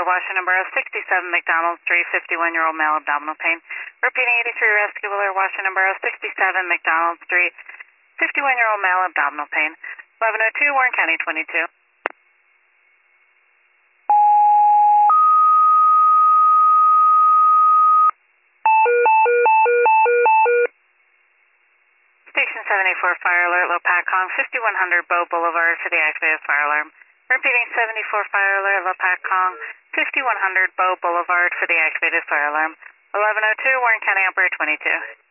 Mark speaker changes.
Speaker 1: Washington Borough 67 McDonald Street, 51-year-old male, abdominal pain. Repeating 83 Rescue Wheeler, Washington Borough 67 McDonald Street, 51-year-old male, abdominal pain. 1102, Warren County 22. Station 74 fire alert, Low Pac Kong, 5100 Bow Boulevard for the activated fire alarm. Repeating 74 fire alert, Low Pac Kong, 5100 Bow Boulevard for the activated fire alarm. 1102, Warren County Operator 22.